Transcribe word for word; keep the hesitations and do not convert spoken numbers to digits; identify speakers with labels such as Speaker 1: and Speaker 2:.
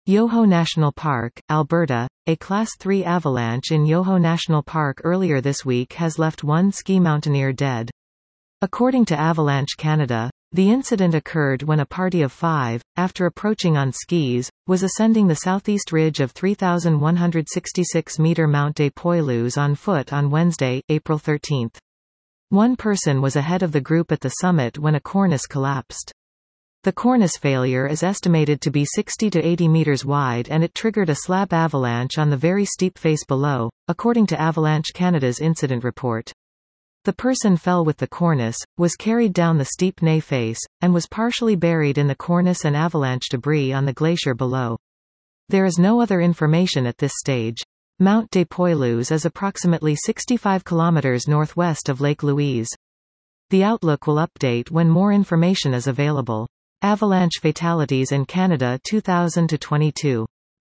Speaker 1: Yoho National Park, Alberta. A Class three avalanche in Yoho National Park earlier this week has left one ski mountaineer dead. According to Avalanche Canada, the incident occurred when a party of five, after approaching on skis, was ascending the southeast ridge of three thousand one hundred sixty-six meter Mount des Poilus on foot on Wednesday, April thirteenth. One person was ahead of the group at the summit when a cornice collapsed. The cornice failure is estimated to be sixty to eighty meters wide and it triggered a slab avalanche on the very steep face below, according to Avalanche Canada's incident report. The person fell with the cornice, was carried down the steep Nez face, and was partially buried in the cornice and avalanche debris on the glacier below. There is no other information at this stage. Mount des Poilus is approximately sixty-five kilometers northwest of Lake Louise. The outlook will update when more information is available. Avalanche fatalities in Canada two thousand to twenty-two.